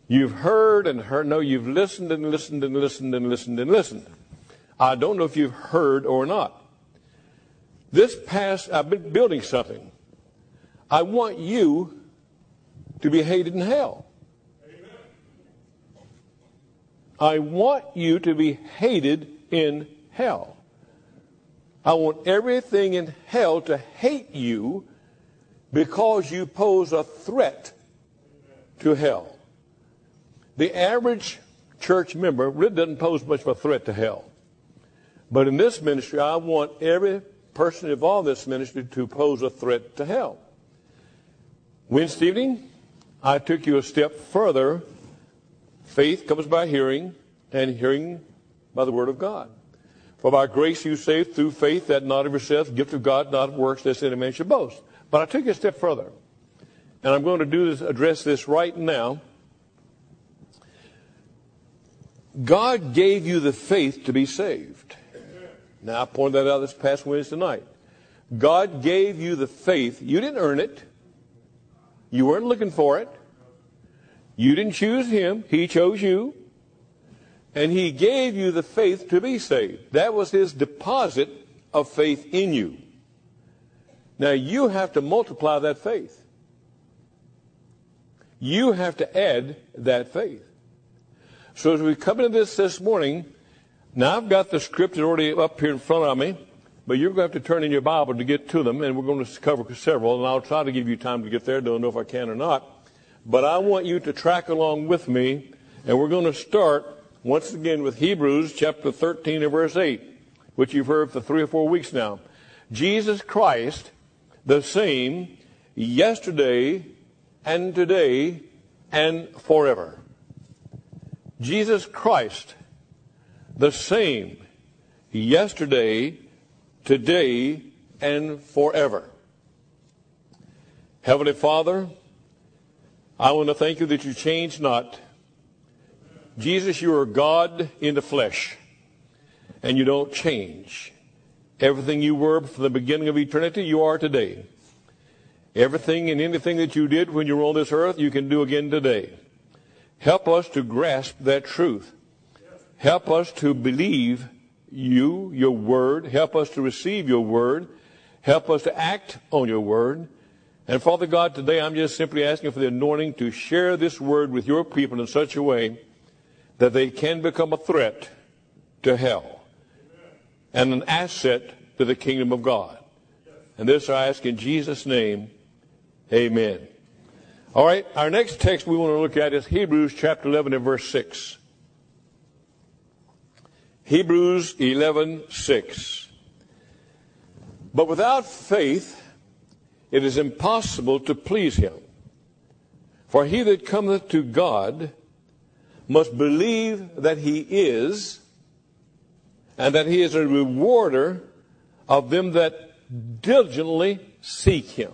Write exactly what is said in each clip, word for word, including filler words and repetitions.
You've heard and heard. No, you've listened and listened and listened and listened and listened. I don't know if you've heard or not. This past, I've been building something. I want you to be hated in hell. Amen. I want you to be hated in hell. I want everything in hell to hate you because you pose a threat to hell. The average church member really doesn't pose much of a threat to hell. But in this ministry, I want every person involved in this ministry to pose a threat to hell. Wednesday evening, I took you a step further. Faith comes by hearing, and hearing by the word of God. For by grace you saved through faith, that not of yourselves, gift of God, not of works, lest any man should boast. But I took you a step further. And I'm going to do this, address this right now. God gave you the faith to be saved. Now, I pointed that out this past Wednesday night. God gave you the faith. You didn't earn it. You weren't looking for it. You didn't choose him. He chose you. And he gave you the faith to be saved. That was his deposit of faith in you. Now, you have to multiply that faith. You have to add that faith. So as we come into this this morning, now I've got the scriptures already up here in front of me, but you're going to have to turn in your Bible to get to them, and we're going to cover several, and I'll try to give you time to get there. Don't know if I can or not. But I want you to track along with me, and we're going to start once again with Hebrews chapter thirteen and verse eight, which you've heard for three or four weeks now. Jesus Christ, the same yesterday and today and forever. Jesus Christ, the same yesterday, today, and forever. Heavenly Father, I want to thank you that you change not. Jesus, you are God in the flesh, and you don't change. Everything you were from the beginning of eternity, you are today. Everything and anything that you did when you were on this earth, you can do again today. Help us to grasp that truth. Help us to believe you, your word. Help us to receive your word. Help us to act on your word. And Father God, today I'm just simply asking for the anointing to share this word with your people in such a way that they can become a threat to hell and an asset to the kingdom of God. And this I ask in Jesus' name, amen. All right, our next text we want to look at is Hebrews chapter eleven and verse six. Hebrews eleven six. But without faith it is impossible to please him. For he that cometh to God must believe that he is, and that he is a rewarder of them that diligently seek him.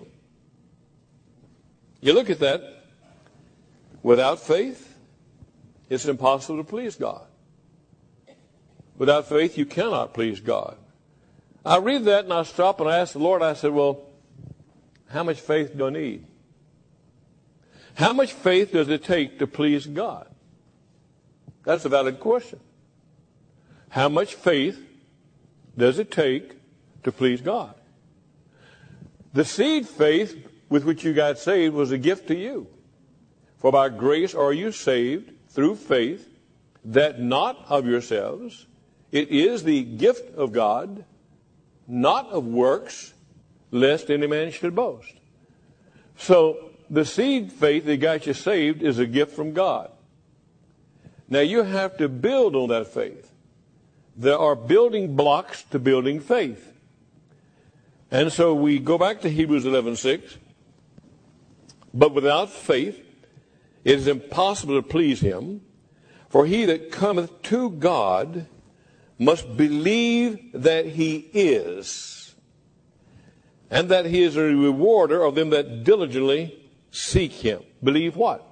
You look at that. Without faith, it's impossible to please God. Without faith, you cannot please God. I read that and I stop and I ask the Lord, I said, well, how much faith do I need? How much faith does it take to please God? That's a valid question. How much faith does it take to please God? The seed faith with which you got saved was a gift to you. For by grace are you saved through faith, that not of yourselves. It is the gift of God, not of works, lest any man should boast. So the seed faith that got you saved is a gift from God. Now you have to build on that faith. There are building blocks to building faith. And so we go back to Hebrews eleven six. But without faith it is impossible to please him. For he that cometh to God must believe that he is, and that he is a rewarder of them that diligently seek him. Believe what?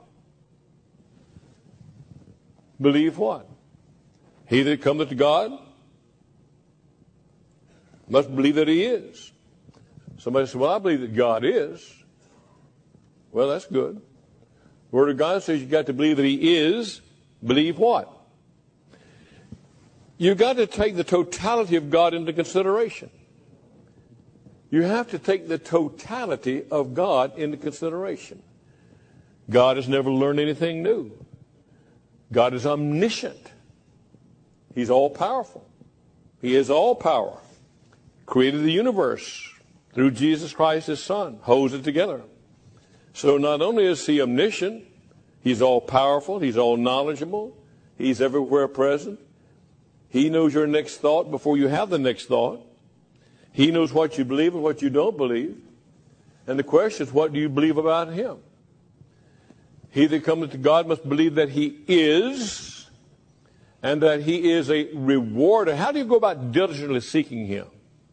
Believe what? He that cometh to God must believe that he is. Somebody said, well, I believe that God is. Well, that's good. Word of God says you've got to believe that he is. Believe what? You've got to take the totality of God into consideration. You have to take the totality of God into consideration. God has never learned anything new. God is omniscient. He's all-powerful. He is all power. Created the universe through Jesus Christ, his Son. Holds it together. So not only is he omniscient, he's all-powerful, he's all-knowledgeable, he's everywhere present. He knows your next thought before you have the next thought. He knows what you believe and what you don't believe. And the question is, what do you believe about him? He that cometh to God must believe that he is, and that he is a rewarder. How do you go about diligently seeking him?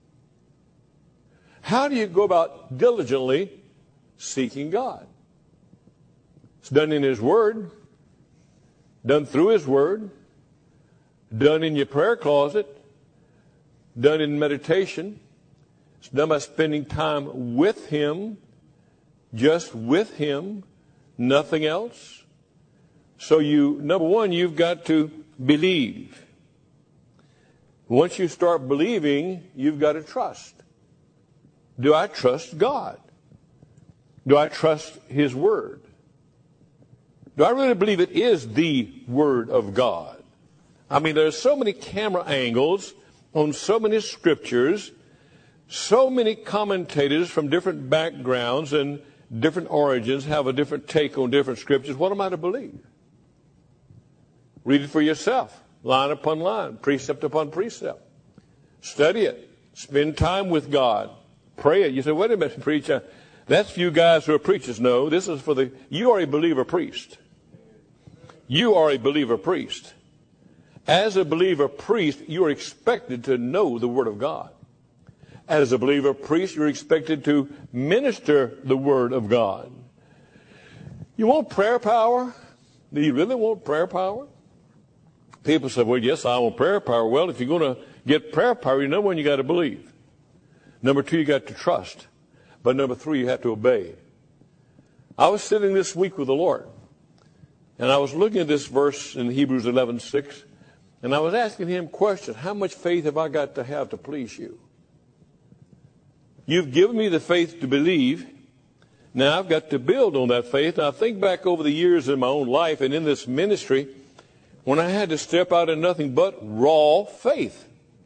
How do you go about diligently seeking God? It's done in his word, done through his word, done in your prayer closet, done in meditation. It's done by spending time with him, just with him, nothing else. So you, number one, you've got to believe. Once you start believing, you've got to trust. Do I trust God? Do I trust his word? Do I really believe it is the word of God? I mean, there's so many camera angles on so many scriptures, so many commentators from different backgrounds and different origins have a different take on different scriptures. What am I to believe? Read it for yourself, line upon line, precept upon precept. Study it. Spend time with God. Pray it. You say, wait a minute, preacher. That's for you guys who are preachers. No, this is for the, you are a believer priest. You are a believer priest. As a believer priest, you are expected to know the Word of God. As a believer priest, you're expected to minister the Word of God. You want prayer power? Do you really want prayer power? People say, well, yes, I want prayer power. Well, if you're going to get prayer power, you know when you got to believe. Number two, you got to trust. But number three, you have to obey. I was sitting this week with the Lord, and I was looking at this verse in Hebrews eleven six, and I was asking him questions. How much faith have I got to have to please you? You've given me the faith to believe. Now I've got to build on that faith. Now I think back over the years in my own life and in this ministry when I had to step out in nothing but raw faith.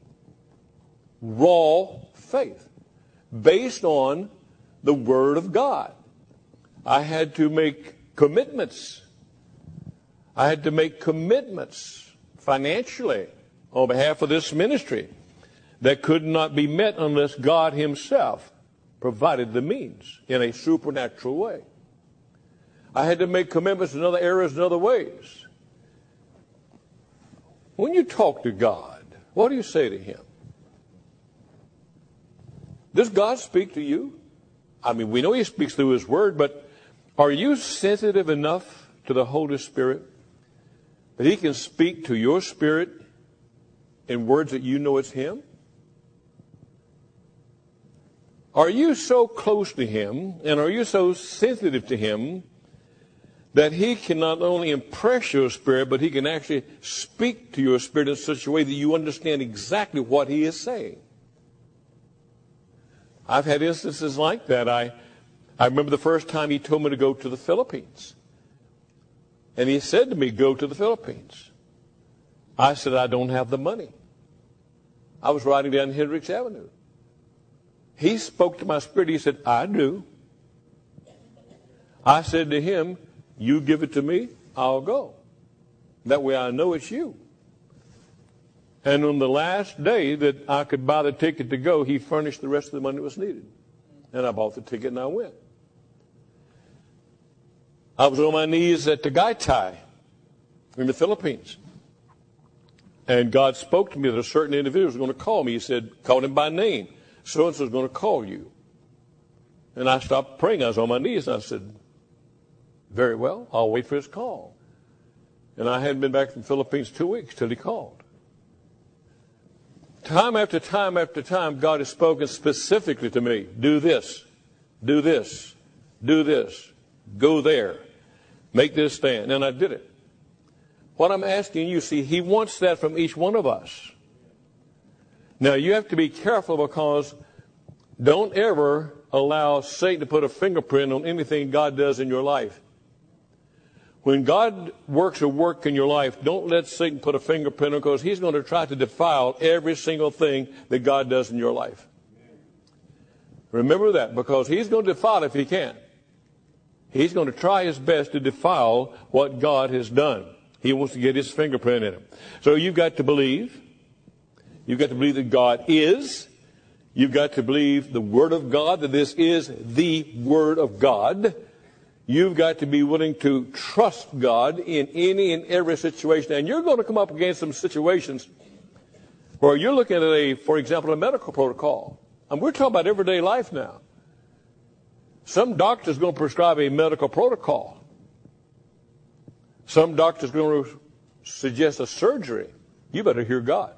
Raw faith. Based on the Word of God. I had to make commitments. I had to make commitments financially on behalf of this ministry that could not be met unless God himself provided the means in a supernatural way. I had to make commitments in other areas and other ways. When you talk to God, what do you say to him? Does God speak to you? I mean, we know he speaks through his word, but are you sensitive enough to the Holy Spirit that he can speak to your spirit in words that you know it's him? Are you so close to him and are you so sensitive to him that he can not only impress your spirit, but he can actually speak to your spirit in such a way that you understand exactly what he is saying? I've had instances like that. I, I remember the first time he told me to go to the Philippines. And he said to me, go to the Philippines. I said, I don't have the money. I was riding down Hendricks Avenue. He spoke to my spirit. He said, I do. I said to him, you give it to me, I'll go. That way I know it's you. And on the last day that I could buy the ticket to go, he furnished the rest of the money that was needed. And I bought the ticket and I went. I was on my knees at Tagaytay in the Philippines. And God spoke to me that a certain individual was going to call me. He said, called him by name. So-and-so is going to call you. And I stopped praying. I was on my knees and I said, very well, I'll wait for his call. And I hadn't been back from the Philippines two weeks till he called. Time after time after time, God has spoken specifically to me. Do this, do this, do this, go there. Make this stand. And I did it. What I'm asking you, see, he wants that from each one of us. Now, you have to be careful, because don't ever allow Satan to put a fingerprint on anything God does in your life. When God works a work in your life, don't let Satan put a fingerprint on it, because he's going to try to defile every single thing that God does in your life. Remember that, because he's going to defile it if he can. He's going to try his best to defile what God has done. He wants to get his fingerprint in it. So you've got to believe. You've got to believe that God is. You've got to believe the Word of God, that this is the Word of God. You've got to be willing to trust God in any and every situation. And you're going to come up against some situations where you're looking at a, for example, a medical protocol. And we're talking about everyday life now. Some doctor's going to prescribe a medical protocol. Some doctor's going to suggest a surgery. You better hear God.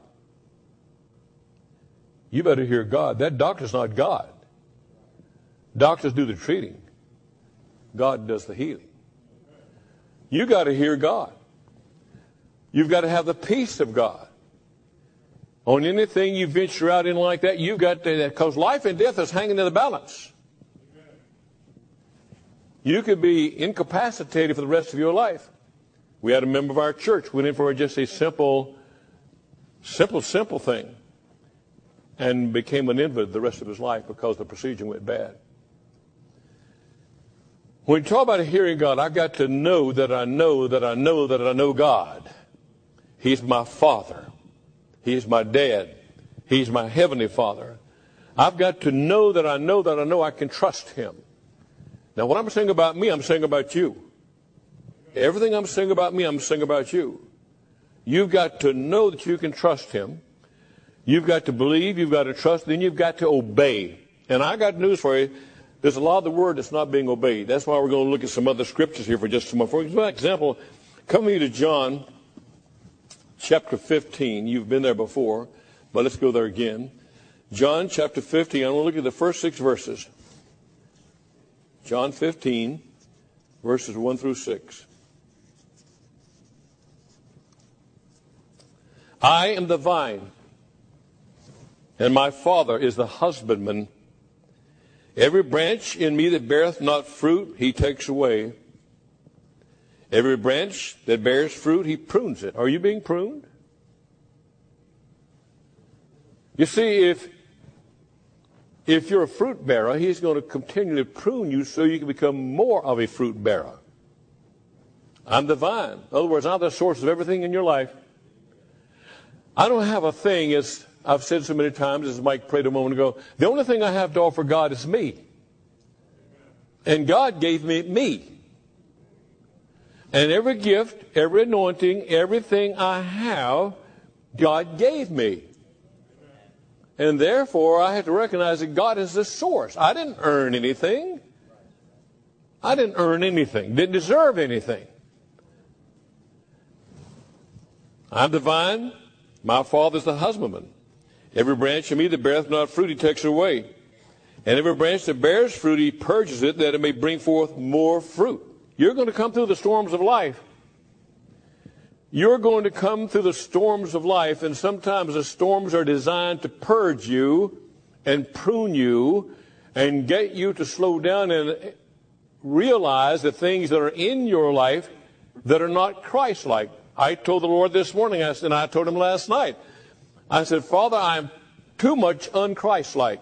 You better hear God. That doctor's not God. Doctors do the treating. God does the healing. You got to hear God. You've got to have the peace of God. On anything you venture out in like that, you've got to, because life and death is hanging in the balance. You could be incapacitated for the rest of your life. We had a member of our church went in for just a simple, simple, simple thing, and became an invalid the rest of his life because the procedure went bad. When you talk about hearing God, I've got to know that I know that I know that I know God. He's my Father. He's my Dad. He's my Heavenly Father. I've got to know that I know that I know I can trust Him. Now, when I'm saying about me, I'm saying about you. Everything I'm saying about me, I'm saying about you. You've got to know that you can trust Him. You've got to believe, you've got to trust, then you've got to obey. And I got news for you. There's a lot of the Word that's not being obeyed. That's why we're going to look at some other scriptures here for just a moment. For example, come with me to John chapter fifteen. You've been there before, but let's go there again. John chapter fifteen. I'm going to look at the first six verses. John fifteen, verses one through six. I am the vine, and my Father is the husbandman. Every branch in me that beareth not fruit, He takes away. Every branch that bears fruit, He prunes it. Are you being pruned? You see, if if you're a fruit bearer, He's going to continually prune you so you can become more of a fruit bearer. I'm the vine. In other words, I'm the source of everything in your life. I don't have a thing, as I've said so many times, as Mike prayed a moment ago, the only thing I have to offer God is me. And God gave me me. And every gift, every anointing, everything I have, God gave me. And therefore, I have to recognize that God is the source. I didn't earn anything. I didn't earn anything. Didn't deserve anything. I'm the vine. My Father's the husbandman. Every branch in me that beareth not fruit, He takes away. And every branch that bears fruit, He purges it, that it may bring forth more fruit. You're going to come through the storms of life. You're going to come through the storms of life, and sometimes the storms are designed to purge you and prune you and get you to slow down and realize the things that are in your life that are not Christ-like. I told the Lord this morning, and I told Him last night, I said, Father, I am too much un-Christ-like.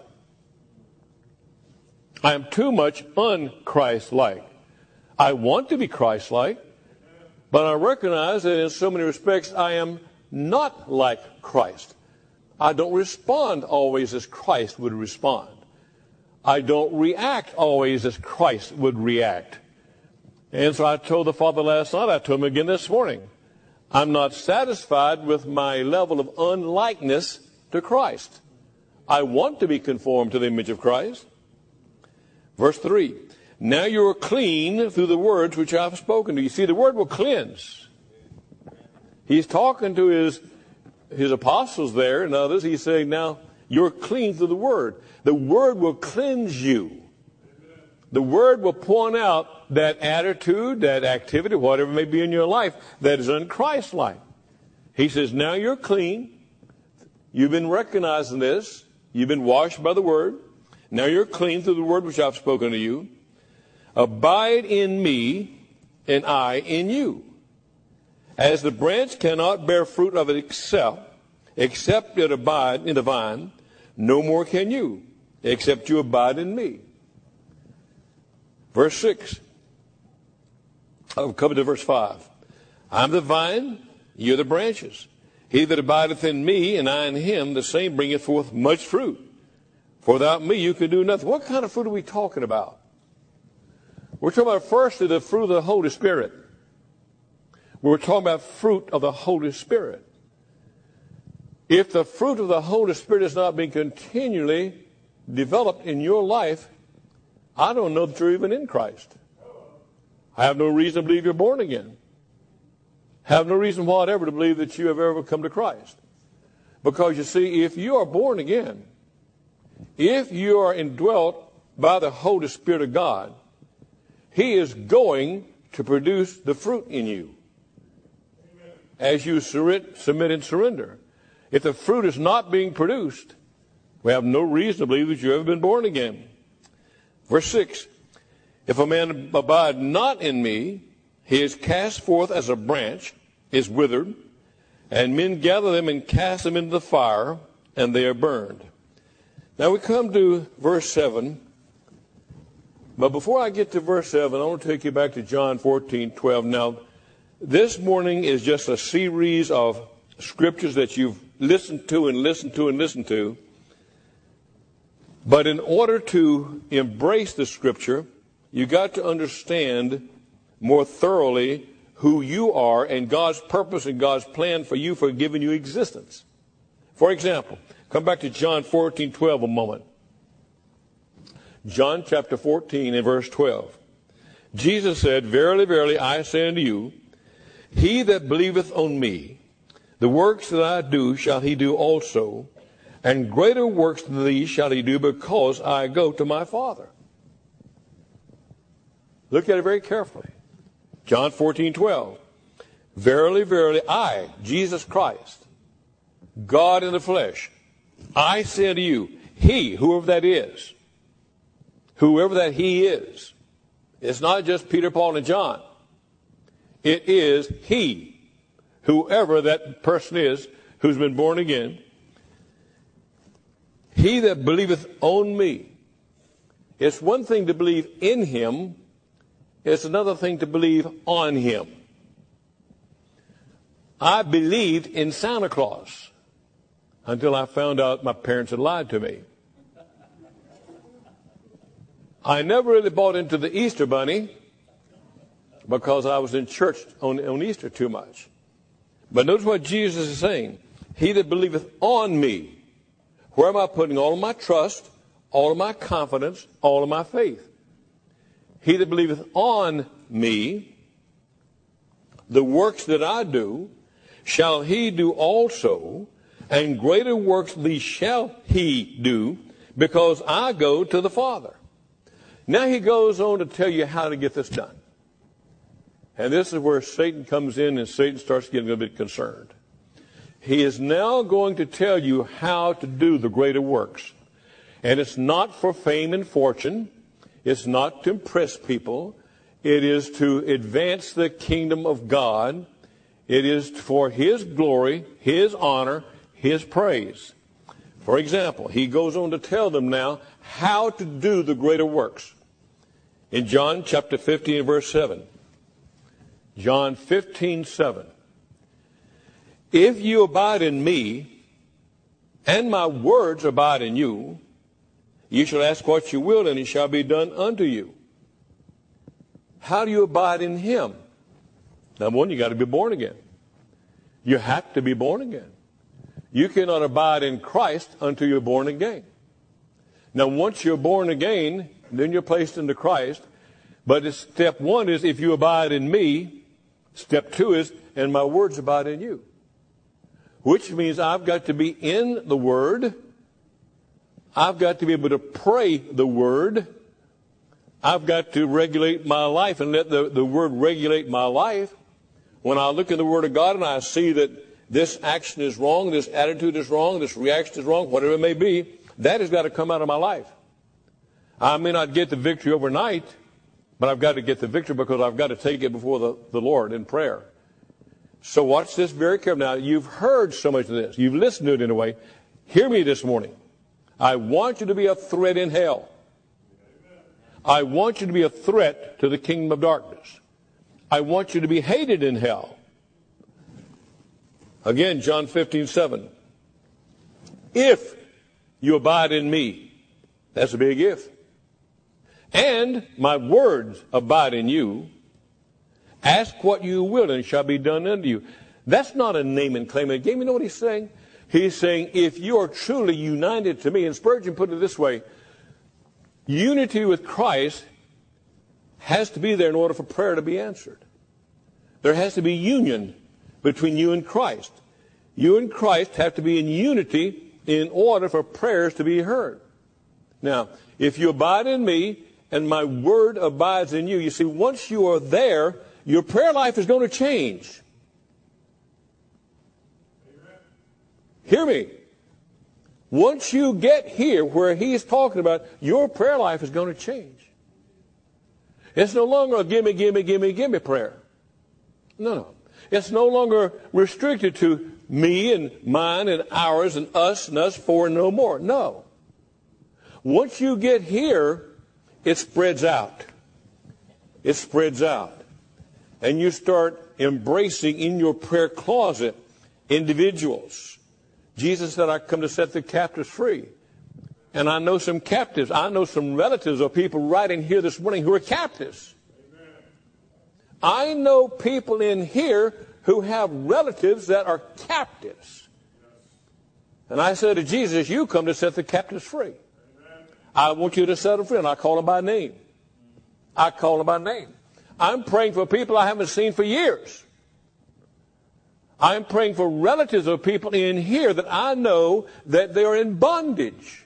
I am too much un-Christ-like. I want to be Christ-like, but I recognize that in so many respects I am not like Christ. I don't respond always as Christ would respond. I don't react always as Christ would react. And so I told the Father last night, I told Him again this morning, I'm not satisfied with my level of unlikeness to Christ. I want to be conformed to the image of Christ. Verse three, now you are clean through the words which I have spoken to you. See, the word will cleanse. He's talking to his, his apostles there and others. He's saying, now you're clean through the word. The word will cleanse you. The Word will point out that attitude, that activity, whatever may be in your life that is un-Christ-like. He says, now you're clean. You've been recognizing this. You've been washed by the Word. Now you're clean through the Word which I've spoken to you. Abide in me, and I in you. As the branch cannot bear fruit of it except, except it abide in the vine, no more can you, except you abide in me. Verse six. I'll come to verse five. I'm the vine, you're the branches. He that abideth in me, and I in him, the same bringeth forth much fruit. For without me you can do nothing. What kind of fruit are we talking about? We're talking about firstly the fruit of the Holy Spirit. We're talking about fruit of the Holy Spirit. If the fruit of the Holy Spirit is not being continually developed in your life, I don't know that you're even in Christ. I have no reason to believe you're born again. Have no reason whatever to believe that you have ever come to Christ. Because you see, if you are born again, if you are indwelt by the Holy Spirit of God, He is going to produce the fruit in you as you submit and surrender. If the fruit is not being produced, we have no reason to believe that you have been born again. Verse six, if a man abide not in me, he is cast forth as a branch, is withered, and men gather them and cast them into the fire, and they are burned. Now we come to verse seven. But before I get to verse seven, I want to take you back to John fourteen twelve. Now, this morning is just a series of scriptures that you've listened to and listened to and listened to. But in order to embrace the scripture, you got to understand more thoroughly who you are and God's purpose and God's plan for you for giving you existence. For example, come back to John fourteen twelve a moment. John chapter fourteen and verse twelve. Jesus said, verily, verily, I say unto you, he that believeth on me, the works that I do shall he do also, and greater works than these shall he do, because I go to my Father. Look at it very carefully. John fourteen twelve. Verily, verily, I, Jesus Christ, God in the flesh, I say unto you, he, whoever that is, whoever that he is, it's not just Peter, Paul, and John. It is he, whoever that person is who's been born again. He that believeth on me. It's one thing to believe in him. It's another thing to believe on him. I believed in Santa Claus until I found out my parents had lied to me. I never really bought into the Easter Bunny because I was in church on, on Easter too much. But notice what Jesus is saying. He that believeth on me. Where am I putting all of my trust, all of my confidence, all of my faith? He that believeth on me, the works that I do, shall he do also, and greater works these shall he do, because I go to the Father. Now he goes on to tell you how to get this done. And this is where Satan comes in and Satan starts getting a bit concerned. He is now going to tell you how to do the greater works. And it's not for fame and fortune. It's not to impress people. It is to advance the kingdom of God. It is for his glory, his honor, his praise. For example, he goes on to tell them now how to do the greater works. In John chapter fifteen, verse seven. John fifteen, seven. If you abide in me, and my words abide in you, you shall ask what you will, and it shall be done unto you. How do you abide in him? Number one, you got to be born again. You have to be born again. You cannot abide in Christ until you're born again. Now, once you're born again, then you're placed into Christ. But it's, step one is, if you abide in me. Step two is, and my words abide in you. Which means I've got to be in the Word. I've got to be able to pray the Word. I've got to regulate my life and let the, the Word regulate my life. When I look in the Word of God and I see that this action is wrong, this attitude is wrong, this reaction is wrong, whatever it may be, that has got to come out of my life. I may not get the victory overnight, but I've got to get the victory because I've got to take it before the, the Lord in prayer. So watch this very carefully. Now, you've heard so much of this. You've listened to it in a way. Hear me this morning. I want you to be a threat in hell. I want you to be a threat to the kingdom of darkness. I want you to be hated in hell. Again, John fifteen seven. If you abide in me, that's a big if. And my words abide in you, ask what you will and it shall be done unto you. That's not a name and claim game. You know what he's saying? He's saying if you are truly united to me, and Spurgeon put it this way, unity with Christ has to be there in order for prayer to be answered. There has to be union between you and Christ. You and Christ have to be in unity in order for prayers to be heard. Now, if you abide in me and my word abides in you, you see, once you are there, your prayer life is going to change. Amen. Hear me. Once you get here where he's talking about, your prayer life is going to change. It's no longer a gimme, gimme, gimme, gimme prayer. No, no. It's no longer restricted to me and mine and ours and us and us for and no more. No. Once you get here, it spreads out. It spreads out. And you start embracing in your prayer closet individuals. Jesus said, I come to set the captives free. And I know some captives. I know some relatives of people right in here this morning who are captives. Amen. I know people in here who have relatives that are captives. And I said to Jesus, you come to set the captives free. Amen. I want you to set them free. And I call them by name. I call them by name. I'm praying for people I haven't seen for years. I'm praying for relatives of people in here that I know that they're in bondage.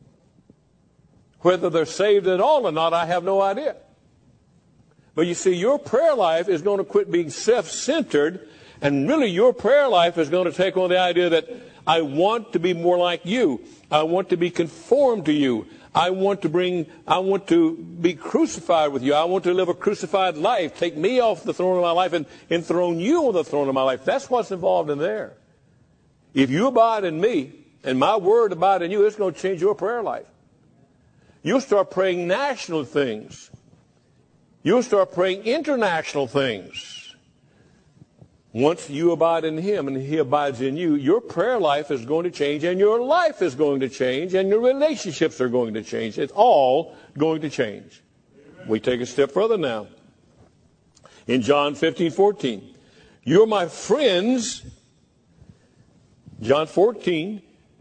Whether they're saved at all or not, I have no idea. But you see, your prayer life is going to quit being self-centered, and really your prayer life is going to take on the idea that I want to be more like you. I want to be conformed to you. I want to bring, I want to be crucified with you. I want to live a crucified life. Take me off the throne of my life and enthrone you on the throne of my life. That's what's involved in there. If you abide in me and my word abide in you, it's going to change your prayer life. You'll start praying national things. You'll start praying international things. Once you abide in him and he abides in you, your prayer life is going to change and your life is going to change and your relationships are going to change. It's all going to change. Amen. We take a step further now. In John fifteen fourteen, you're my friends. John fourteen,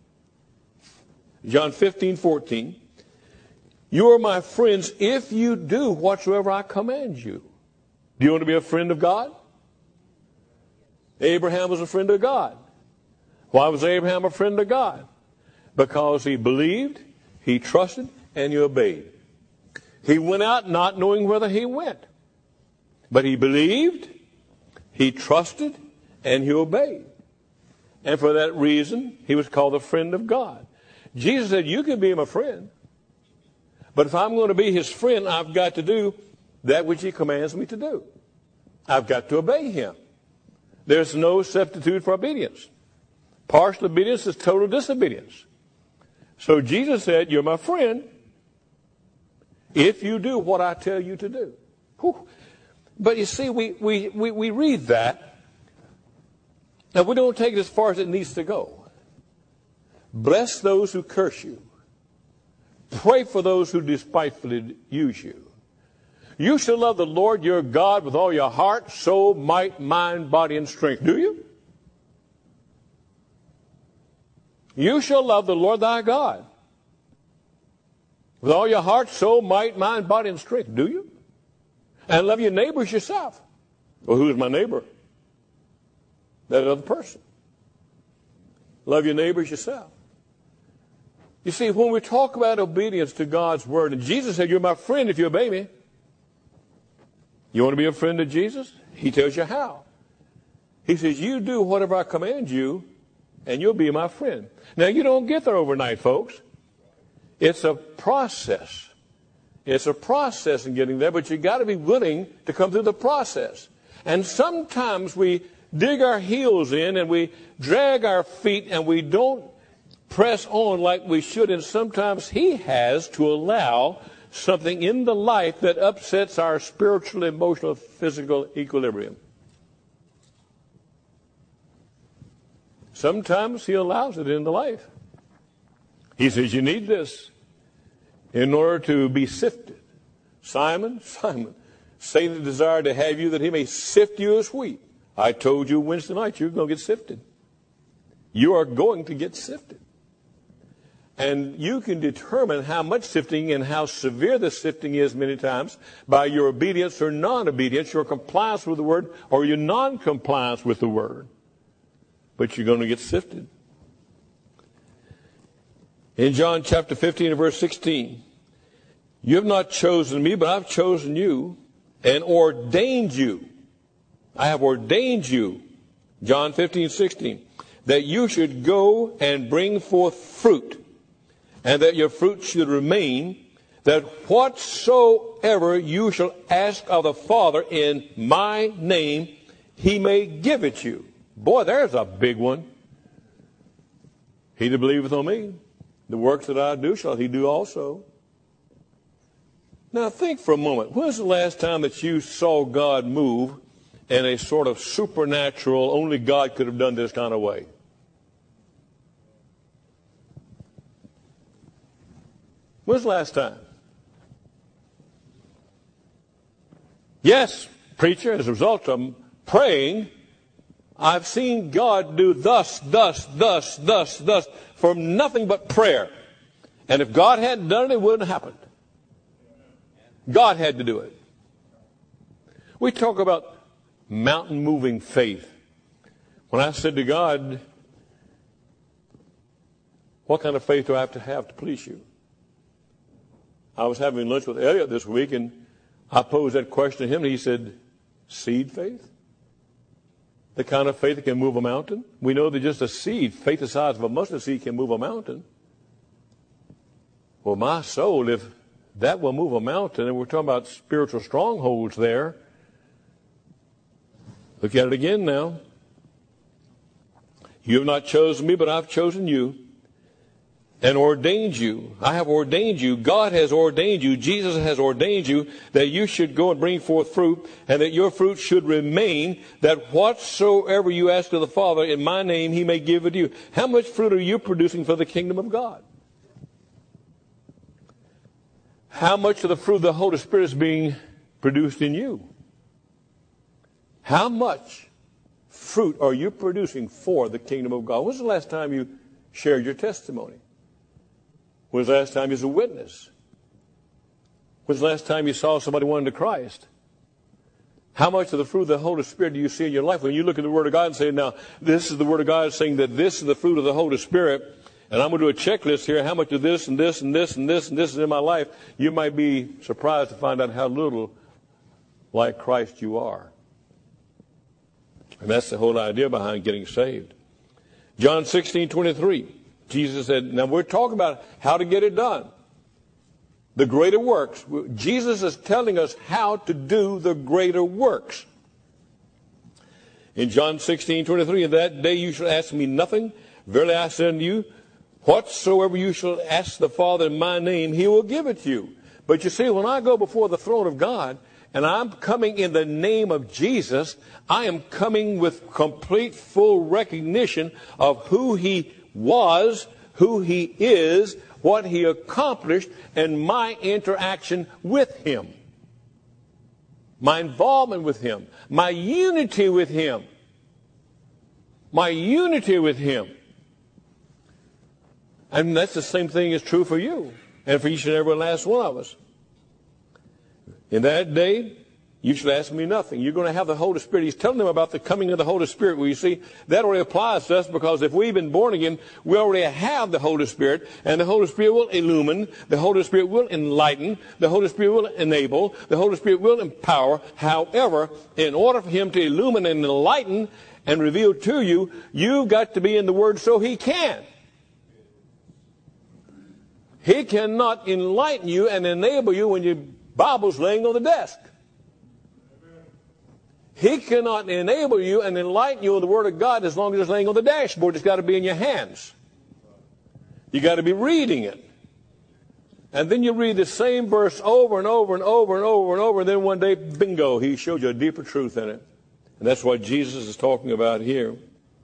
John fifteen fourteen. You are my friends if you do whatsoever I command you. Do you want to be a friend of God? Abraham was a friend of God. Why was Abraham a friend of God? Because he believed, he trusted, and he obeyed. He went out not knowing whether he went. But he believed, he trusted, and he obeyed. And for that reason, he was called a friend of God. Jesus said, you can be my friend. But if I'm going to be his friend, I've got to do that which he commands me to do. I've got to obey him. There's no substitute for obedience. Partial obedience is total disobedience. So Jesus said, you're my friend if you do what I tell you to do. Whew. But you see, we, we, we, we read that. Now, we don't take it as far as it needs to go. Bless those who curse you. Pray for those who despitefully use you. You shall love the Lord your God with all your heart, soul, might, mind, body, and strength. Do you? You shall love the Lord thy God with all your heart, soul, might, mind, body, and strength. Do you? And love your neighbors yourself. Well, who is my neighbor? That other person. Love your neighbors yourself. You see, when we talk about obedience to God's word, and Jesus said, you're my friend if you obey me. You want to be a friend of Jesus? He tells you how. He says, you do whatever I command you, and you'll be my friend. Now, you don't get there overnight, folks. It's a process. It's a process in getting there, but you got to be willing to come through the process. And sometimes we dig our heels in and we drag our feet and we don't press on like we should. And sometimes he has to allow something in the life that upsets our spiritual, emotional, physical equilibrium. Sometimes he allows it in the life. He says, you need this in order to be sifted. Simon, Simon, Satan desired to have you that he may sift you as wheat. I told you Wednesday night you're going to get sifted. You are going to get sifted. And you can determine how much sifting and how severe the sifting is many times by your obedience or non-obedience, your compliance with the word or your non-compliance with the word. But you're going to get sifted. In John chapter fifteen and verse sixteen, you have not chosen me, but I've chosen you and ordained you. I have ordained you, John fifteen, sixteen, that you should go and bring forth fruit, and that your fruit should remain, that whatsoever you shall ask of the Father in my name, he may give it you. Boy, there's a big one. He that believeth on me, the works that I do shall he do also. Now think for a moment. When's the last time that you saw God move in a sort of supernatural, only God could have done this kind of way? When's the last time? Yes, preacher, as a result of praying, I've seen God do thus, thus, thus, thus, thus, from nothing but prayer. And if God hadn't done it, it wouldn't have happened. God had to do it. We talk about mountain-moving faith. When I said to God, what kind of faith do I have to have to please you? I was having lunch with Elliot this week, and I posed that question to him, and he said, seed faith? The kind of faith that can move a mountain? We know that just a seed, faith the size of a mustard seed, can move a mountain. Well, my soul, if that will move a mountain, and we're talking about spiritual strongholds there, look at it again now. You have not chosen me, but I've chosen you and ordained you. I have ordained you. God has ordained you. Jesus has ordained you that you should go and bring forth fruit, and that your fruit should remain, that whatsoever you ask of the Father in my name, he may give it to you. How much fruit are you producing for the kingdom of God? How much of the fruit of the Holy Spirit is being produced in you? How much fruit are you producing for the kingdom of God? When's the last time you shared your testimony? When's the last time you was a witness? When's the last time you saw somebody won to Christ? How much of the fruit of the Holy Spirit do you see in your life? When you look at the Word of God and say, now, this is the Word of God saying that this is the fruit of the Holy Spirit, and I'm going to do a checklist here, how much of this and this and this and this and this is in my life, you might be surprised to find out how little like Christ you are. And that's the whole idea behind getting saved. John sixteen twenty-three. Jesus said, now we're talking about how to get it done. The greater works. Jesus is telling us how to do the greater works. In John sixteen twenty-three, in that day you shall ask me nothing. Verily I say unto you, whatsoever you shall ask the Father in my name, he will give it to you. But you see, when I go before the throne of God, and I'm coming in the name of Jesus, I am coming with complete, full recognition of who he was, who he is, what he accomplished, and my interaction with him. My involvement with him. My unity with him. My unity with him. And that's the same thing is true for you and for each and every last one of us. In that day, You shall ask me nothing. You're going to have the Holy Spirit. He's telling them about the coming of the Holy Spirit. Well, you see, that already applies to us, because if we've been born again, we already have the Holy Spirit, and the Holy Spirit will illumine, the Holy Spirit will enlighten, the Holy Spirit will enable, the Holy Spirit will empower. However, in order for him to illumine and enlighten and reveal to you, you've got to be in the Word so he can. He cannot enlighten you and enable you when your Bible's laying on the desk. He cannot enable you and enlighten you with the Word of God as long as it's laying on the dashboard. It's got to be in your hands. You got to be reading it. And then you read the same verse over and over and over and over and over, and then one day, bingo, he showed you a deeper truth in it. And that's what Jesus is talking about here.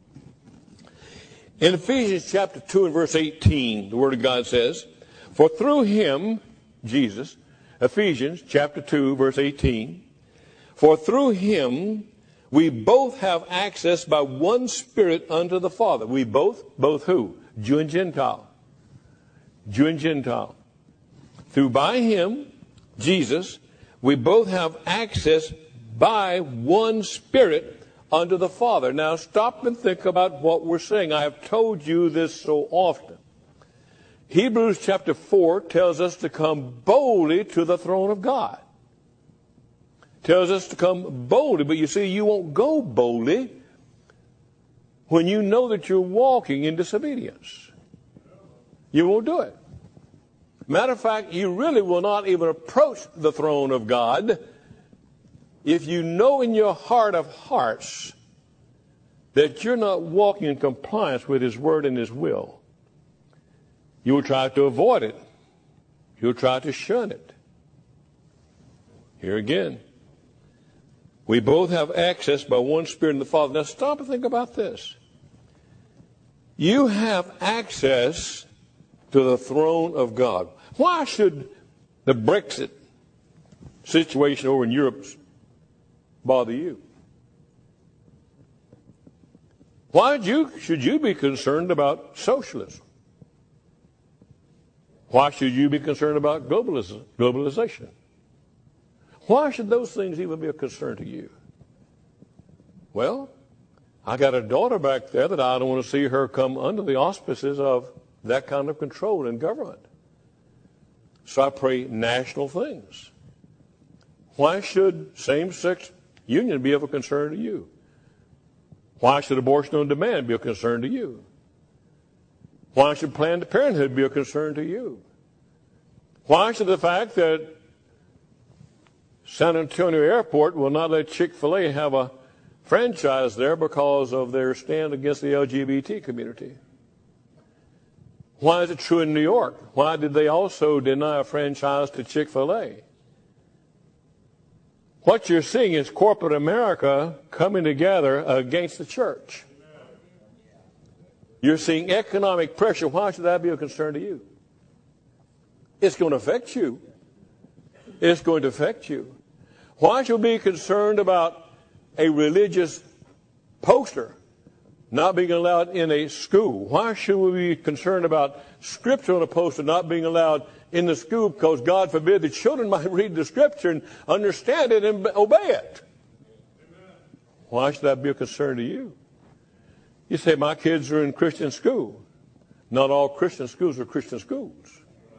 In Ephesians chapter two and verse eighteen, the Word of God says, for through him, Jesus, Ephesians chapter two, verse eighteen, for through him we both have access by one Spirit unto the Father. We both, both who? Jew and Gentile. Jew and Gentile. Through by him, Jesus, we both have access by one Spirit unto the Father. Now stop and think about what we're saying. I have told you this so often. Hebrews chapter four tells us to come boldly to the throne of God. Tells us to come boldly, but you see, you won't go boldly when you know that you're walking in disobedience. You won't do it. Matter of fact, you really will not even approach the throne of God if you know in your heart of hearts that you're not walking in compliance with his word and his will. You will try to avoid it. You'll try to shun it. Here again, we both have access by one Spirit in the Father. Now stop and think about this. You have access to the throne of God. Why should the Brexit situation over in Europe bother you? Why should you, should you be concerned about socialism? Why should you be concerned about globalization? Why should those things even be a concern to you? Well, I got a daughter back there that I don't want to see her come under the auspices of that kind of control in government. So I pray national things. Why should same-sex union be of a concern to you? Why should abortion on demand be a concern to you? Why should Planned Parenthood be a concern to you? Why should the fact that San Antonio Airport will not let Chick-fil-A have a franchise there because of their stand against the L G B T community? Why is it true in New York? Why did they also deny a franchise to Chick-fil-A? What you're seeing is corporate America coming together against the church. You're seeing economic pressure. Why should that be a concern to you? It's going to affect you. It's going to affect you. Why should we be concerned about a religious poster not being allowed in a school? Why should we be concerned about scripture on a poster not being allowed in the school? Because God forbid the children might read the scripture and understand it and obey it. Why should that be a concern to you? You say, my kids are in Christian school. Not all Christian schools are Christian schools.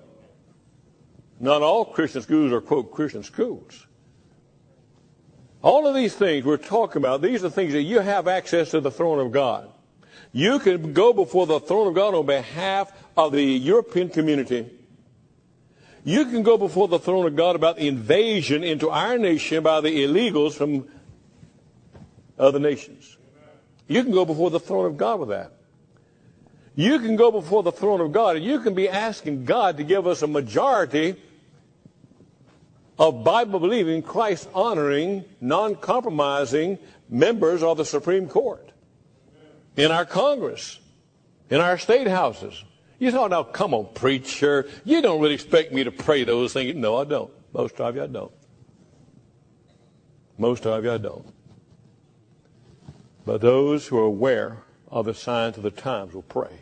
Not all Christian schools are, quote, Christian schools. All of these things we're talking about, these are things that you have access to the throne of God. You can go before the throne of God on behalf of the European community. You can go before the throne of God about the invasion into our nation by the illegals from other nations. You can go before the throne of God with that. You can go before the throne of God and you can be asking God to give us a majority of Bible-believing, Christ-honoring, non-compromising members of the Supreme Court, in our Congress, in our state houses. You thought, now, come on, preacher, you don't really expect me to pray those things. No, I don't. Most of you, I don't. Most of you, I don't. But those who are aware of the signs of the times will pray.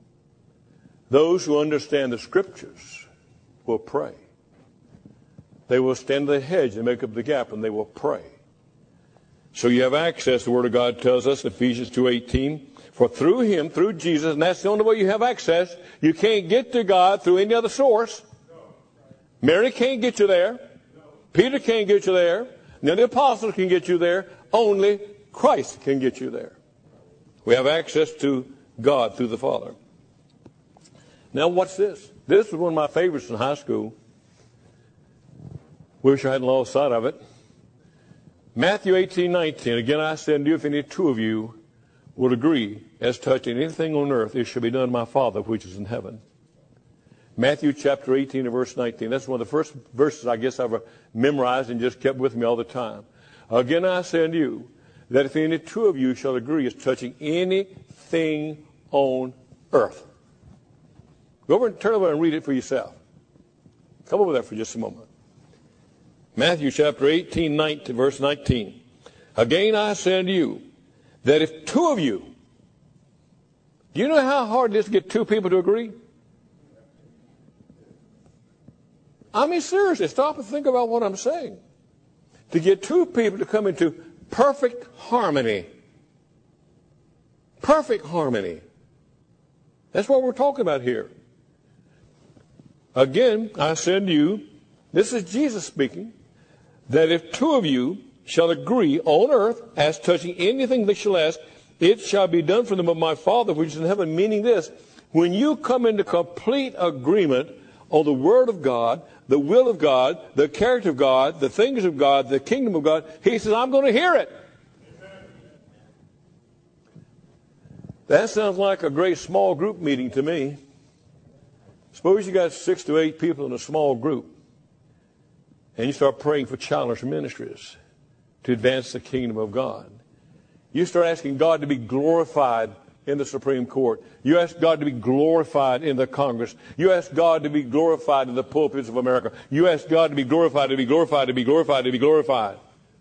Those who understand the Scriptures will pray. They will stand at the hedge and make up the gap, and they will pray. So you have access. The Word of God tells us in Ephesians two eighteen, for through him, through Jesus, and that's the only way you have access. You can't get to God through any other source. Mary can't get you there. Peter can't get you there. None of the apostles can get you there. Only Christ can get you there. We have access to God through the Father. Now watch this. This was one of my favorites in high school. Wish I hadn't lost sight of it. Matthew eighteen nineteen. Again, I say unto you, if any two of you would agree as touching anything on earth, it shall be done to my Father which is in heaven. Matthew chapter eighteen and verse nineteen. That's one of the first verses I guess I've memorized and just kept with me all the time. Again, I say unto you, that if any two of you shall agree as touching anything on earth. Go over and turn over and read it for yourself. Come over there for just a moment. Matthew chapter eighteen, nineteen, verse nineteen. Again I say unto you, that if two of you, do you know how hard it is to get two people to agree? I mean, seriously, stop and think about what I'm saying. To get two people to come into perfect harmony. Perfect harmony. That's what we're talking about here. Again, I say unto you, this is Jesus speaking, that if two of you shall agree on earth as touching anything they shall ask, it shall be done for them of my Father which is in heaven. Meaning this, when you come into complete agreement on the Word of God, the will of God, the character of God, the things of God, the kingdom of God, he says, I'm going to hear it. That sounds like a great small group meeting to me. Suppose you got six to eight people in a small group, and you start praying for childless ministries to advance the kingdom of God. You start asking God to be glorified in the Supreme Court. You ask God to be glorified in the Congress. You ask God to be glorified in the pulpits of America. You ask God to be glorified, to be glorified, to be glorified, to be glorified.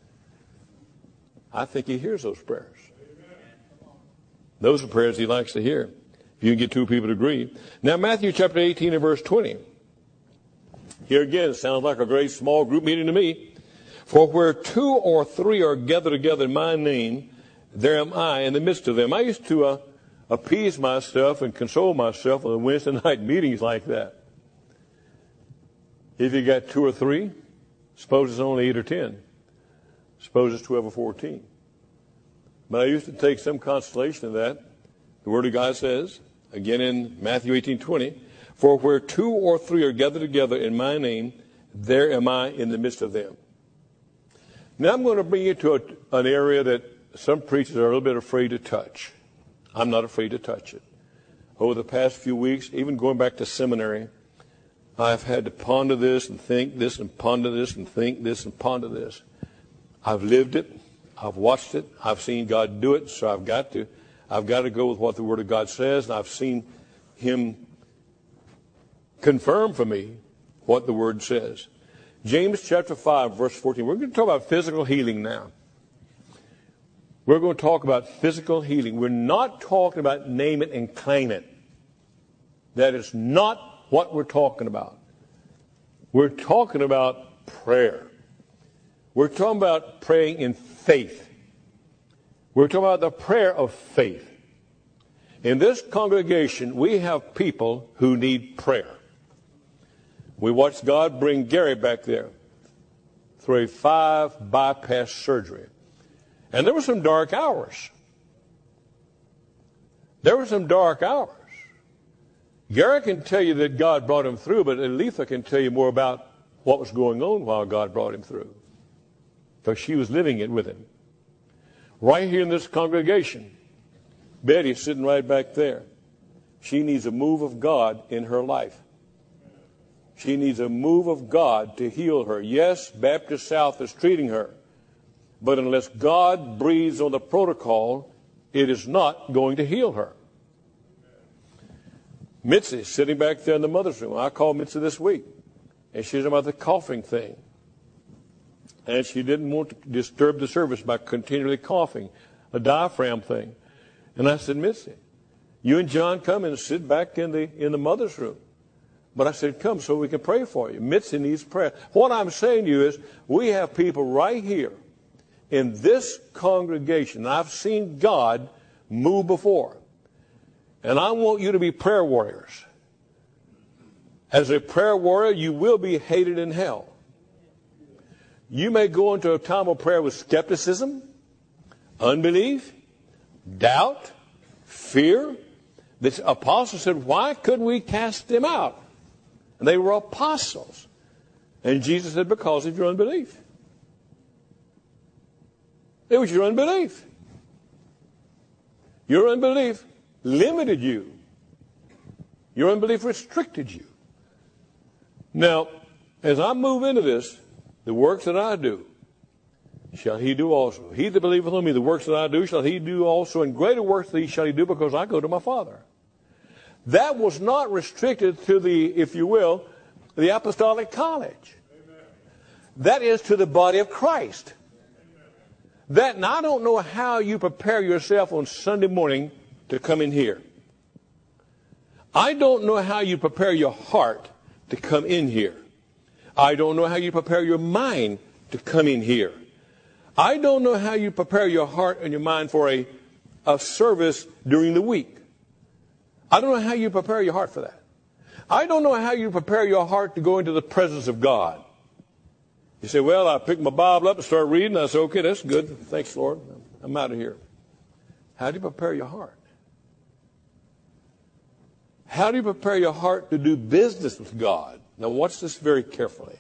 I think he hears those prayers. Those are prayers he likes to hear. If you can get two people to agree. Now, Matthew chapter eighteen and verse twenty. Here again, sounds like a great small group meeting to me. For where two or three are gathered together in my name, there am I in the midst of them. I used to uh, appease myself and console myself on Wednesday night meetings like that. If you got two or three, suppose it's only eight or ten. Suppose it's twelve or fourteen. But I used to take some consolation in that. The Word of God says, again in Matthew eighteen twenty, for where two or three are gathered together in my name, there am I in the midst of them. Now I'm going to bring you to a, an area that some preachers are a little bit afraid to touch. I'm not afraid to touch it. Over the past few weeks, even going back to seminary, I've had to ponder this and think this and ponder this and think this and ponder this. I've lived it. I've watched it. I've seen God do it, so I've got to. I've got to go with what the Word of God says, and I've seen him confirm for me what the Word says. James chapter five, verse fourteen. We're going to talk about physical healing now. We're going to talk about physical healing. We're not talking about name it and claim it. That is not what we're talking about. We're talking about prayer. We're talking about praying in faith. We're talking about the prayer of faith. In this congregation, we have people who need prayer. We watched God bring Gary back there through a five bypass surgery. And there were some dark hours. There were some dark hours. Gary can tell you that God brought him through, but Aletha can tell you more about what was going on while God brought him through. Because she was living it with him. Right here in this congregation, Betty's sitting right back there. She needs a move of God in her life. She needs a move of God to heal her. Yes, Baptist South is treating her. But unless God breathes on the protocol, it is not going to heal her. Mitzi sitting back there in the mother's room. I called Mitzi this week, and she's about the coughing thing. And she didn't want to disturb the service by continually coughing, a diaphragm thing. And I said, Mitzi, you and John come and sit back in the in the mother's room. But I said, come so we can pray for you. Mitzi needs prayer. What I'm saying to you is we have people right here in this congregation. I've seen God move before. And I want you to be prayer warriors. As a prayer warrior, you will be hated in hell. You may go into a time of prayer with skepticism, unbelief, doubt, fear. The apostles said, why couldn't we cast them out? And they were apostles. And Jesus said, because of your unbelief. It was your unbelief. Your unbelief limited you. Your unbelief restricted you. Now, as I move into this, the works that I do, shall he do also. He that believeth on me, the works that I do, shall he do also, and greater works than he shall he do, because I go to my Father. That was not restricted to the, if you will, the apostolic college. Amen. That is to the body of Christ. Amen. That, and I don't know how you prepare yourself on Sunday morning to come in here. I don't know how you prepare your heart to come in here. I don't know how you prepare your mind to come in here. I don't know how you prepare your heart and your mind for a, a service during the week. I don't know how you prepare your heart for that. I don't know how you prepare your heart to go into the presence of God. You say, well, I picked my Bible up and start reading. I say, okay, that's good. Thanks, Lord. I'm out of here. How do you prepare your heart? How do you prepare your heart to do business with God? Now watch this very carefully.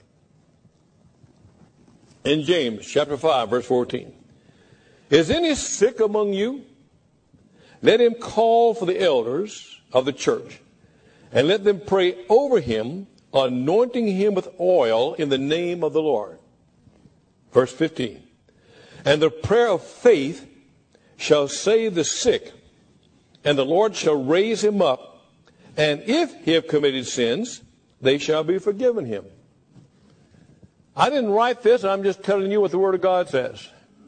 In James chapter five, verse fourteen. Is any sick among you? Let him call for the elders of the church, and let them pray over him, anointing him with oil in the name of the Lord. Verse fifteen. And the prayer of faith shall save the sick, and the Lord shall raise him up, and if he have committed sins, they shall be forgiven him. I didn't write this. I'm just telling you what the Word of God says.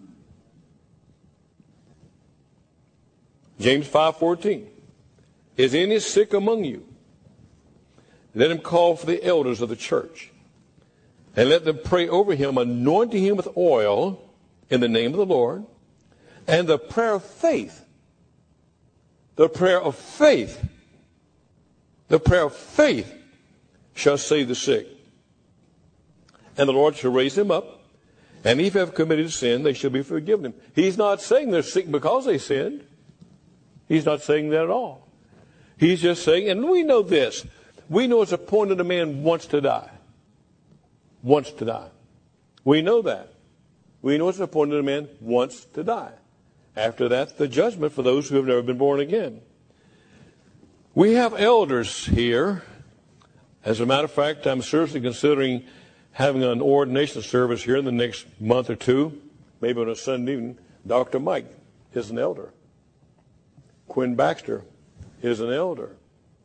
James five fourteen. Is any sick among you? Let him call for the elders of the church, and let them pray over him, anointing him with oil in the name of the Lord. And the prayer of faith, the prayer of faith, the prayer of faith shall save the sick. And the Lord shall raise him up, and if they have committed sin, they shall be forgiven him. He's not saying they're sick because they sinned. He's not saying that at all. He's just saying, and we know this, we know it's appointed a man wants to die. Wants to die. We know that. We know it's appointed a man wants to die. After that, the judgment for those who have never been born again. We have elders here. As a matter of fact, I'm seriously considering having an ordination service here in the next month or two, maybe on a Sunday evening. Doctor Mike is an elder. Quinn Baxter is an elder.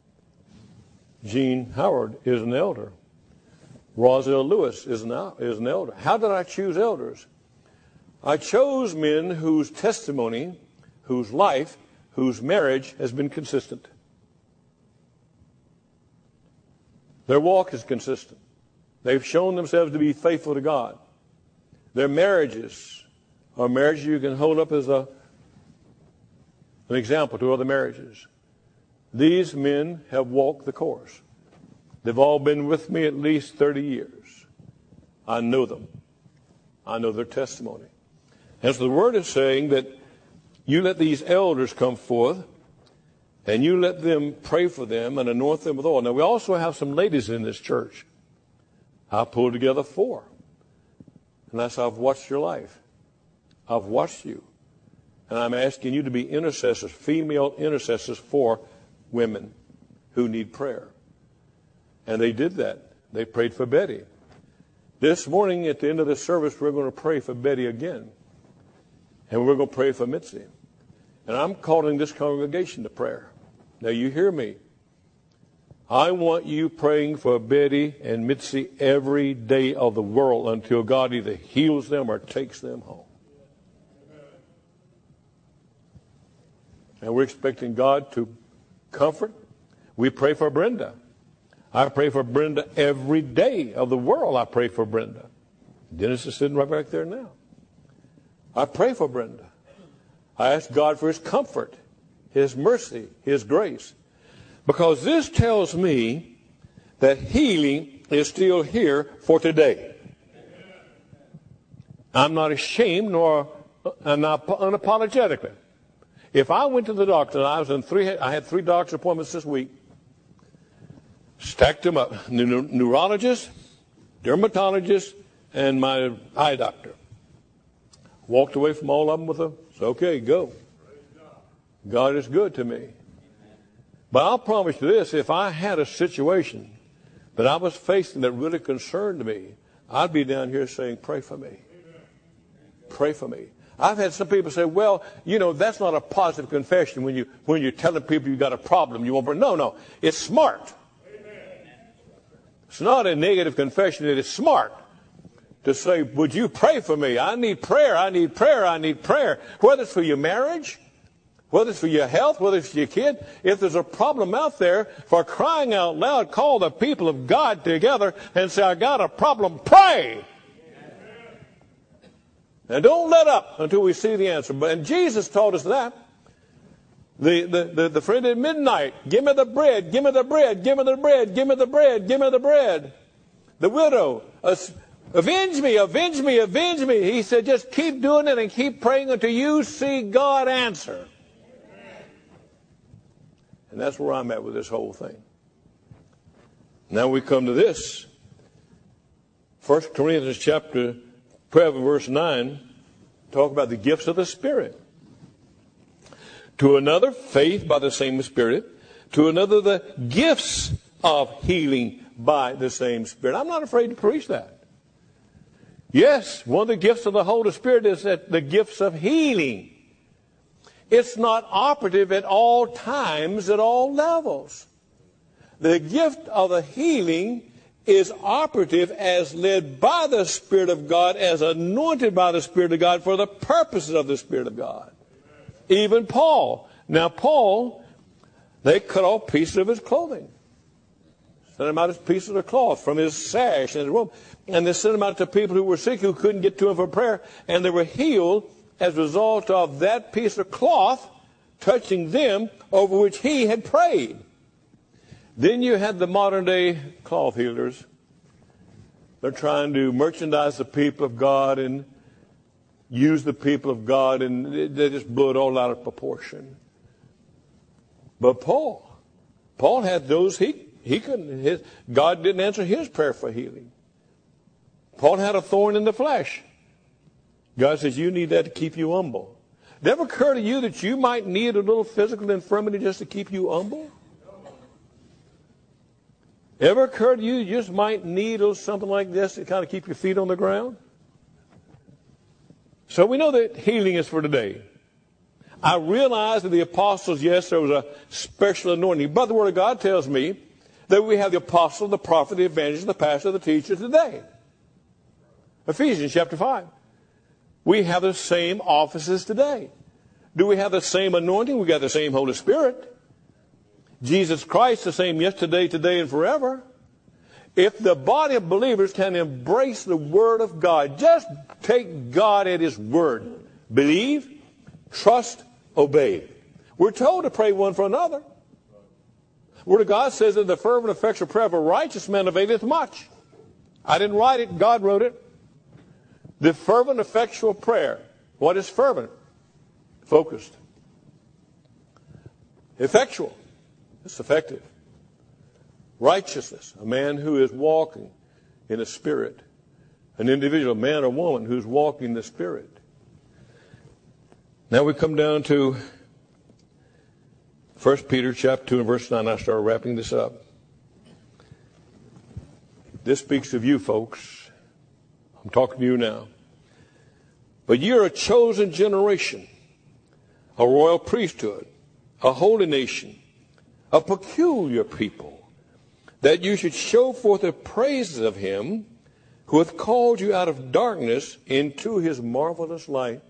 Gene Howard is an elder. Roselle Lewis is an, is an elder. How did I choose elders? I chose men whose testimony, whose life, whose marriage has been consistent. Their walk is consistent. They've shown themselves to be faithful to God. Their marriages are marriages you can hold up as a, an example to other marriages. These men have walked the course. They've all been with me at least thirty years. I know them. I know their testimony. And so the Word is saying that you let these elders come forth, and you let them pray for them and anoint them with oil. Now, we also have some ladies in this church. I pulled together four. And that's how I've watched your life. I've watched you. And I'm asking you to be intercessors, female intercessors for women who need prayer. And they did that. They prayed for Betty. This morning at the end of the service, we're going to pray for Betty again. And we're going to pray for Mitzi. And I'm calling this congregation to prayer. Now you hear me. I want you praying for Betty and Mitzi every day of the world until God either heals them or takes them home. And we're expecting God to comfort. We pray for Brenda. I pray for Brenda every day of the world. I pray for Brenda. Dennis is sitting right back there now. I pray for Brenda. I ask God for his comfort, his mercy, his grace. Because this tells me that healing is still here for today. I'm not ashamed nor I'm not unapologetically. If I went to the doctor, and I was in three, I had three doctor's appointments this week, stacked them up, neurologist, dermatologist, and my eye doctor. Walked away from all of them with a, it's okay, go. God is good to me. But I'll promise you this, if I had a situation that I was facing that really concerned me, I'd be down here saying, pray for me. Pray for me. I've had some people say, well, you know, that's not a positive confession when, you, when you're telling people you've got a problem. You won't pray. No, no, it's smart. It's not a negative confession. It is smart to say, would you pray for me? I need prayer. I need prayer. I need prayer. Whether it's for your marriage, whether it's for your health, whether it's for your kid, if there's a problem out there, for crying out loud, call the people of God together and say, I got a problem. Pray. And don't let up until we see the answer. And Jesus taught us that. The, the, the, the friend at midnight, give me the bread, give me the bread, give me the bread, give me the bread, give me the bread. The widow, avenge me, avenge me, avenge me. He said, just keep doing it and keep praying until you see God answer. And that's where I'm at with this whole thing. Now we come to this. First Corinthians chapter twelve and verse nine, talk about the gifts of the Spirit. To another, faith by the same Spirit. To another, the gifts of healing by the same Spirit. I'm not afraid to preach that. Yes, one of the gifts of the Holy Spirit is that the gifts of healing. It's not operative at all times, at all levels. The gift of the healing is operative as led by the Spirit of God, as anointed by the Spirit of God for the purposes of the Spirit of God. Even Paul. Now Paul, they cut off pieces of his clothing. Sent him out as pieces of cloth from his sash and his robe. And they sent him out to people who were sick, who couldn't get to him for prayer. And they were healed as a result of that piece of cloth touching them over which he had prayed. Then you had the modern day cloth healers. They're trying to merchandise the people of God and use the people of God, and they just blew it all out of proportion. But Paul, Paul had those he he couldn't. His, God didn't answer his prayer for healing. Paul had a thorn in the flesh. God says you need that to keep you humble. Did it ever occur to you that you might need a little physical infirmity just to keep you humble? Ever occurred to you you just might need something like this to kind of keep your feet on the ground? So we know that healing is for today. I realize that the apostles, yes, there was a special anointing. But the Word of God tells me that we have the apostle, the prophet, the evangelist, the pastor, the teacher today. Ephesians chapter five. We have the same offices today. Do we have the same anointing? We got the same Holy Spirit. Jesus Christ the same yesterday, today, and forever. If the body of believers can embrace the Word of God, just take God at His Word. Believe, trust, obey. We're told to pray one for another. The Word of God says that the fervent, effectual prayer of a righteous man availeth much. I didn't write it, God wrote it. The fervent, effectual prayer. What is fervent? Focused. Effectual. It's effective. Righteousness, a man who is walking in the Spirit. An individual, a man or woman who's walking in the Spirit. Now we come down to First Peter chapter two and verse nine. I start wrapping this up. This speaks of you folks. I'm talking to you now. But you're a chosen generation, a royal priesthood, a holy nation, a peculiar people, that you should show forth the praises of Him who hath called you out of darkness into His marvelous light.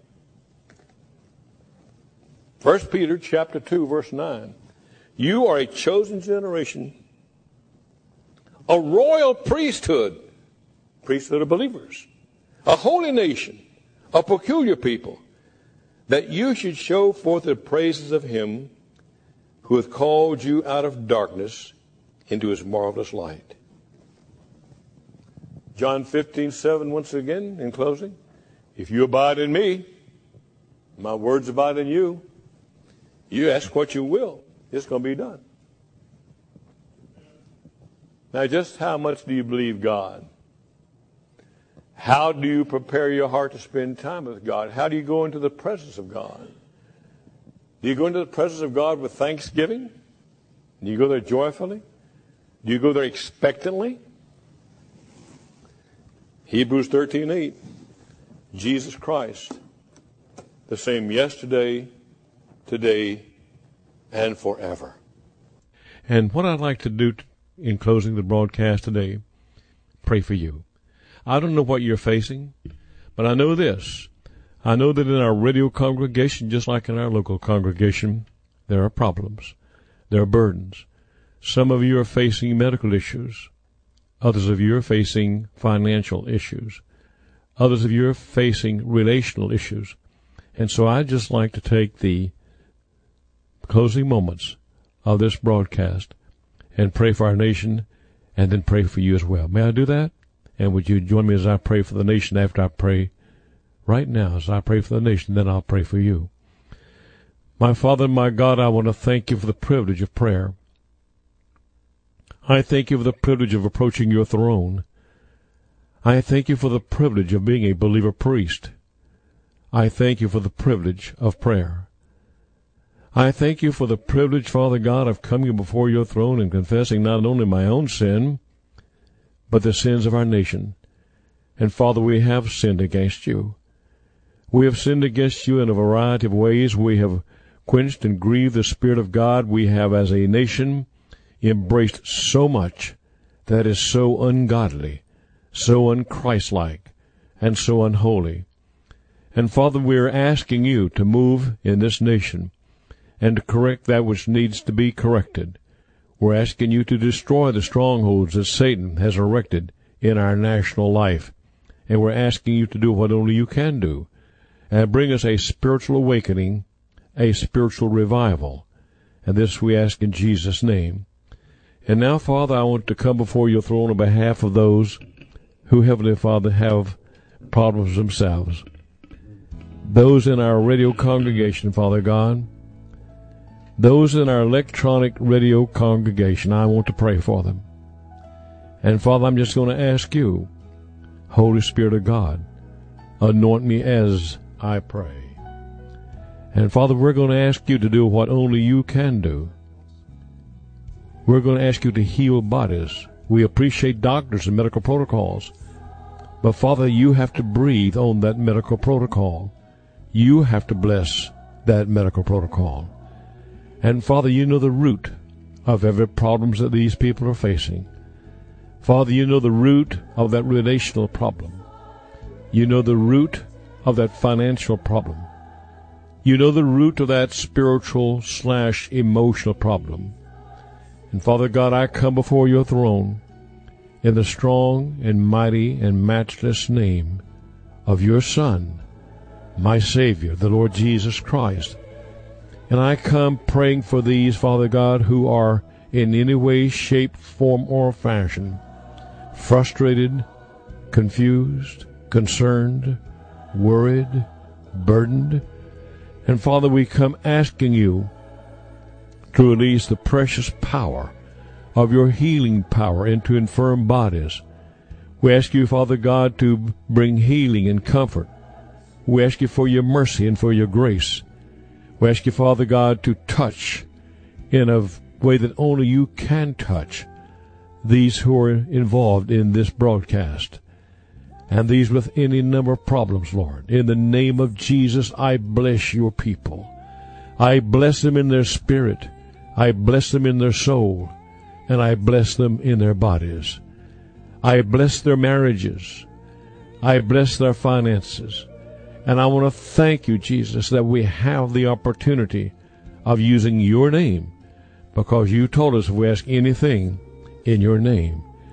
First Peter chapter two, verse nine. You are a chosen generation, a royal priesthood, priesthood of believers, a holy nation, a peculiar people, that you should show forth the praises of him who hath called you out of darkness into his marvelous light. John fifteen seven, once again, in closing. If you abide in me, my words abide in you, you ask what you will, it's going to be done. Now, just how much do you believe God? How do you prepare your heart to spend time with God? How do you go into the presence of God? Do you go into the presence of God with thanksgiving? Do you go there joyfully? Do you go there expectantly? Hebrews thirteen eight. Jesus Christ, the same yesterday, today, and forever. And what I'd like to do in closing the broadcast today, pray for you. I don't know what you're facing, but I know this. I know that in our radio congregation, just like in our local congregation, there are problems. There are burdens. Some of you are facing medical issues. Others of you are facing financial issues. Others of you are facing relational issues. And so I'd just like to take the closing moments of this broadcast and pray for our nation and then pray for you as well. May I do that? And would you join me as I pray for the nation after I pray right now? As I pray for the nation, then I'll pray for you. My Father and my God, I want to thank you for the privilege of prayer. I thank you for the privilege of approaching your throne. I thank you for the privilege of being a believer priest. I thank you for the privilege of prayer. I thank you for the privilege, Father God, of coming before your throne and confessing not only my own sin, but the sins of our nation. And Father, we have sinned against you. We have sinned against you in a variety of ways. We have quenched and grieved the Spirit of God. We have, as a nation, embraced so much that is so ungodly, so unchristlike, and so unholy. And Father, we are asking you to move in this nation and to correct that which needs to be corrected. We're asking you to destroy the strongholds that Satan has erected in our national life. And we're asking you to do what only you can do, and bring us a spiritual awakening, a spiritual revival. And this we ask in Jesus' name. And now, Father, I want to come before your throne on behalf of those who, Heavenly Father, have problems themselves. Those in our radio congregation, Father God, those in our electronic radio congregation, I want to pray for them. And Father, I'm just going to ask you, Holy Spirit of God, anoint me as I pray. And Father, we're going to ask you to do what only you can do. We're going to ask you to heal bodies. We appreciate doctors and medical protocols. But Father, you have to breathe on that medical protocol. You have to bless that medical protocol. And Father, you know the root of every problem that these people are facing. Father, you know the root of that relational problem. You know the root of that financial problem. You know the root of that spiritual slash emotional problem. And Father God, I come before your throne in the strong and mighty and matchless name of your Son, my Savior, the Lord Jesus Christ. And I come praying for these, Father God, who are in any way, shape, form, or fashion frustrated, confused, concerned, worried, burdened. And Father, we come asking you to release the precious power of your healing power into infirm bodies. We ask you, Father God, to bring healing and comfort. We ask you for your mercy and for your grace. We ask you, Father God, to touch in a way that only you can touch these who are involved in this broadcast, and these with any number of problems, Lord. In the name of Jesus, I bless your people. I bless them in their spirit. I bless them in their soul. And I bless them in their bodies. I bless their marriages. I bless their finances. And I want to thank you, Jesus, that we have the opportunity of using your name, because you told us if we ask anything in your name,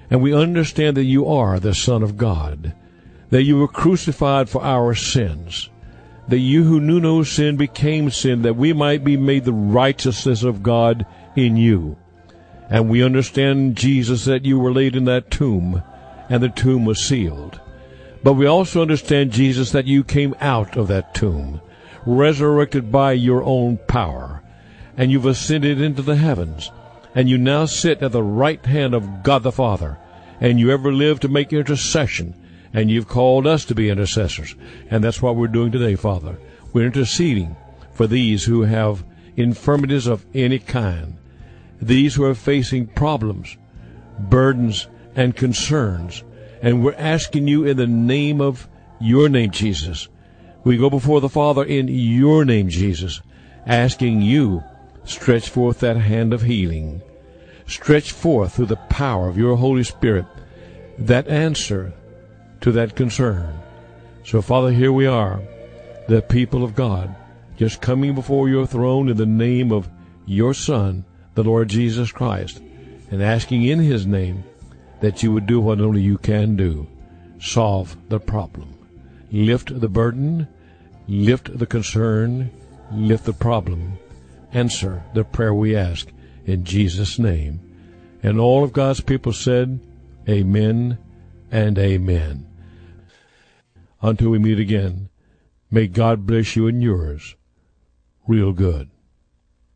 and we understand that you are the Son of God, that you were crucified for our sins, that you who knew no sin became sin, that we might be made the righteousness of God in you. And we understand, Jesus, that you were laid in that tomb, and the tomb was sealed. But we also understand, Jesus, that you came out of that tomb, resurrected by your own power, and you've ascended into the heavens, and you now sit at the right hand of God the Father, and you ever live to make intercession, and you've called us to be intercessors. And that's what we're doing today, Father. We're interceding for these who have infirmities of any kind, these who are facing problems, burdens, and concerns. And we're asking you in the name of your name, Jesus. We go before the Father in your name, Jesus, asking you, stretch forth that hand of healing. Stretch forth through the power of your Holy Spirit that answer to that concern. So, Father, here we are, the people of God, just coming before your throne in the name of your Son, the Lord Jesus Christ, and asking in his name that you would do what only you can do. Solve the problem. Lift the burden. Lift the concern. Lift the problem. Answer the prayer we ask in Jesus' name. And all of God's people said, amen and amen. Until we meet again, may God bless you and yours real good.